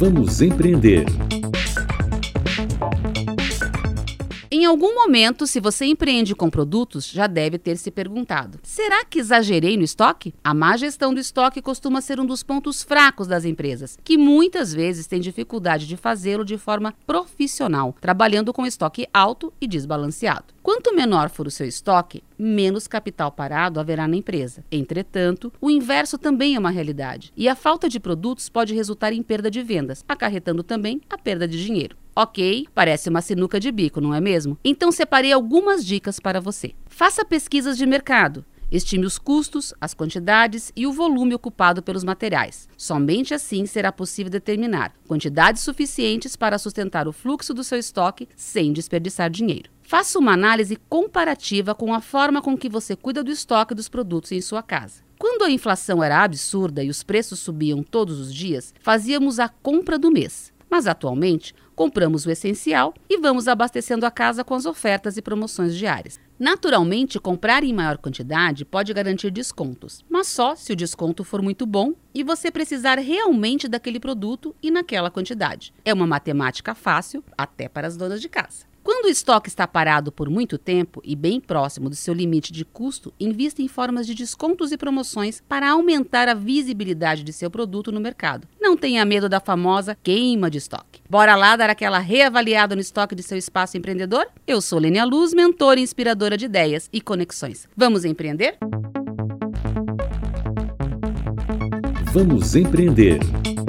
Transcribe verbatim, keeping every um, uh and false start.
Vamos empreender. Em algum momento, se você empreende com produtos, já deve ter se perguntado: será que exagerei no estoque? A má gestão do estoque costuma ser um dos pontos fracos das empresas, que muitas vezes têm dificuldade de fazê-lo de forma profissional, trabalhando com estoque alto e desbalanceado. Quanto menor for o seu estoque, menos capital parado haverá na empresa. Entretanto, o inverso também é uma realidade, e a falta de produtos pode resultar em perda de vendas, acarretando também a perda de dinheiro. Ok, parece uma sinuca de bico, não é mesmo? Então separei algumas dicas para você. Faça pesquisas de mercado. Estime os custos, as quantidades e o volume ocupado pelos materiais. Somente assim será possível determinar quantidades suficientes para sustentar o fluxo do seu estoque sem desperdiçar dinheiro. Faça uma análise comparativa com a forma com que você cuida do estoque dos produtos em sua casa. Quando a inflação era absurda e os preços subiam todos os dias, fazíamos a compra do mês. Mas atualmente, compramos o essencial e vamos abastecendo a casa com as ofertas e promoções diárias. Naturalmente, comprar em maior quantidade pode garantir descontos, mas só se o desconto for muito bom e você precisar realmente daquele produto e naquela quantidade. É uma matemática fácil, até para as donas de casa. Quando o estoque está parado por muito tempo e bem próximo do seu limite de custo, invista em formas de descontos e promoções para aumentar a visibilidade de seu produto no mercado. Não tenha medo da famosa queima de estoque. Bora lá dar aquela reavaliada no estoque de seu espaço empreendedor? Eu sou Lênia Luz, mentora e inspiradora de ideias e conexões. Vamos empreender? Vamos empreender.